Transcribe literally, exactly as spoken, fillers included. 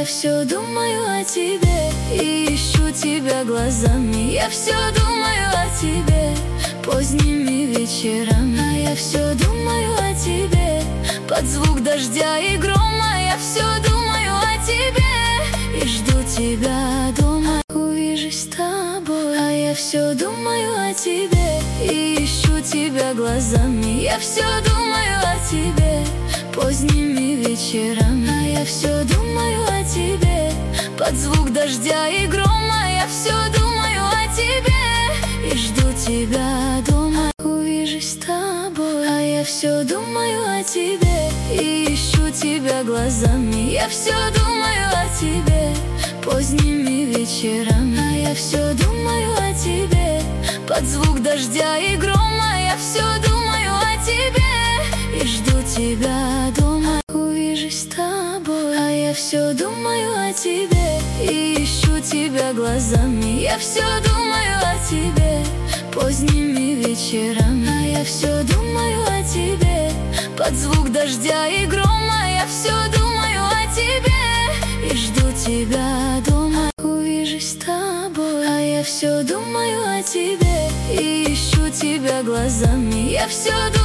все думаю о тебе и ищу тебя глазами. Я все думаю о тебе поздними вечерами. А я все думаю о тебе под звук дождя и грома. Я все думаю о тебе и жду тебя дома. Увижусь с тобой. А я все думаю о тебе и ищу тебя глазами. Я все думаю о тебе поздними вечерами. А я все думаю о тебе под звук дождя и грома. Я все думаю о тебе и жду тебя дома. Увижусь с тобой. А я все думаю о тебе и ищу тебя глазами. Я все думаю о тебе поздними вечерами. А я все думаю о тебе под звук дождя и грома. Я все думаю о тебе и жду тебя дома. Увижусь с тобой. А я все думаю о тебе и ищу тебя глазами. Я все думаю о тебе поздними вечерами. А я все думаю о тебе под звук дождя и грома. Я все думаю о тебе и жду тебя дома. Увижусь с тобой. А я все думаю о тебе и ищу тебя глазами. Я все думаю